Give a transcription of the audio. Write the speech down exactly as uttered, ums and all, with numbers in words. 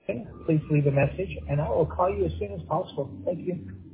please leave a message, and I will call you as soon as possible. Thank you.